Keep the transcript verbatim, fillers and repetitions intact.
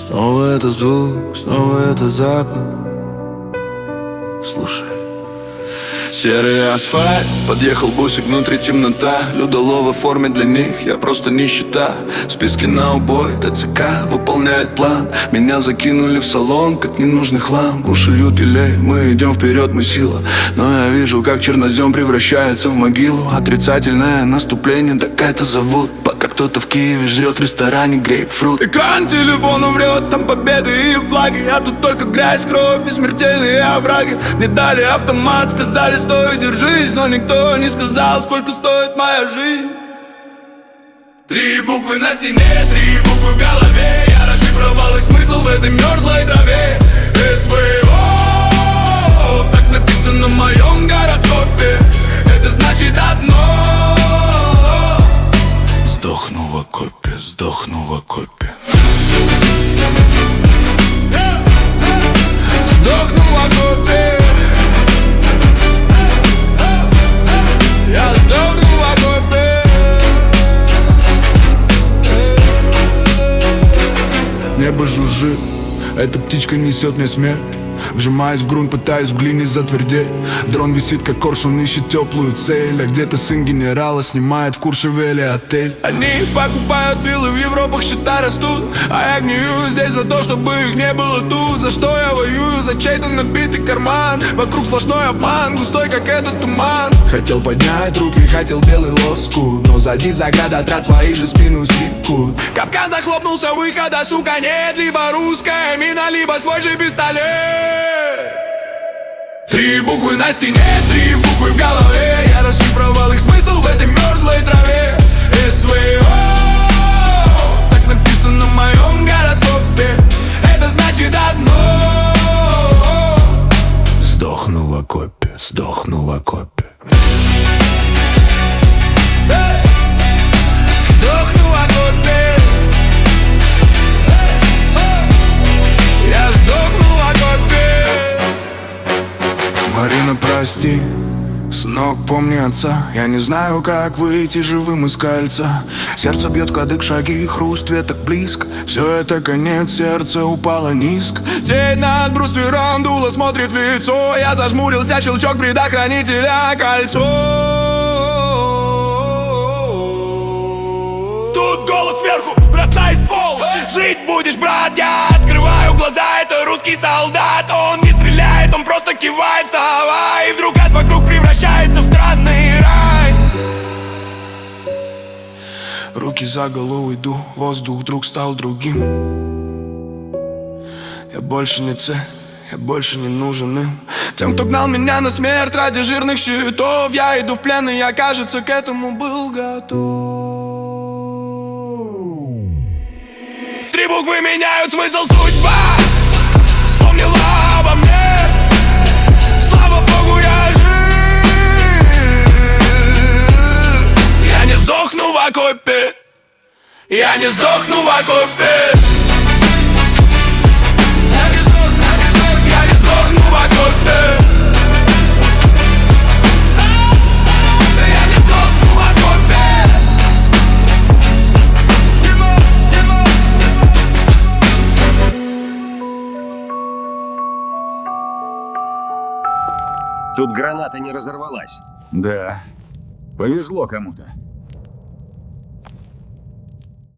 Снова это звук, снова это запах. Слушай. Серый асфальт, подъехал бусик, внутри темнота. Людолова в форме для них, я просто нищета. Списки на убой, ТЦК выполняет план. Меня закинули в салон, как ненужный хлам. Уши льют елей, мы идем вперед, мы сила. Но я вижу, как чернозем превращается в могилу. Отрицательное наступление, так это зовут. Пока кто-то в Киеве жрет в ресторане грейпфрут. Экран телефона врет, там победы и флаги. А тут только грязь, кровь и смертельные овраги. Мне дали автомат, сказали стой, держись. Но никто не сказал, сколько стоит моя жизнь. Три буквы на стене, три буквы в голове. Я расшифровал их смысл в этой мерзлой траве. СВО, так написано в моем гороскопе. Это значит одно: сдохну в окопе, сдохну в окопе. Сдохну в окопе. Я сдохну в окопе. Небо жужжит, эта птичка несет мне смерть. Вжимаюсь в грунт, пытаюсь в глине затвердеть. Дрон висит, как коршун, ищет теплую цель. А где-то сын генерала снимает в Куршевеле отель. Они покупают виллы, в Европах счета растут. А я гнию здесь за то, чтобы их не было тут. За что я воюю? За чей-то набитый карман. Вокруг сплошной обман, густой, как этот туман. Хотел поднять руки, хотел белый лоскут. Но сзади заградотряд свои же спину секут. Капкан захлопнулся, выхода, сука, нет. Либо русская мина, либо свой же пистолет. Три буквы на стене, три буквы в голове. Я расшифровал их смысл в этой мерзлой траве. СВО, так написано в моем гороскопе. Это значит одно: сдохну в окопе, сдохну в окопе. Сдохну в окопе. Я сдохну в окопе. Марина, прости, сынок, помни отца. Я не знаю, как выйти живым из кольца. Сердце бьет кадык, шаги, хруст веток близко. Все это конец, сердце упало низко. Тень над бруствером, дуло смотрит в лицо. Я зажмурился, щелчок предохранителя, кольцо. Тут голос сверху, бросай ствол. Жить будешь, брат, я открываю глаза. Это русский солдат, он не стреляет, он просто кивает, вставай. И вдруг ад вокруг превращается в странный рай. Руки за голову иду, воздух вдруг стал другим. Я больше не цель, я больше не нужен им. Тем, кто гнал меня на смерть ради жирных счетов. Я иду в плен, и я, кажется, к этому был готов. Три буквы меняют смысл, судьба вспомнила обо мне. Слава Богу, я жив. Я не сдохну в окопе. Я не сдохну в окопе. Я не сдохну, я не сдохну, я не сдохну в окопе. Я не сдохну в окопе. Тут граната не разорвалась. Да, повезло кому-то.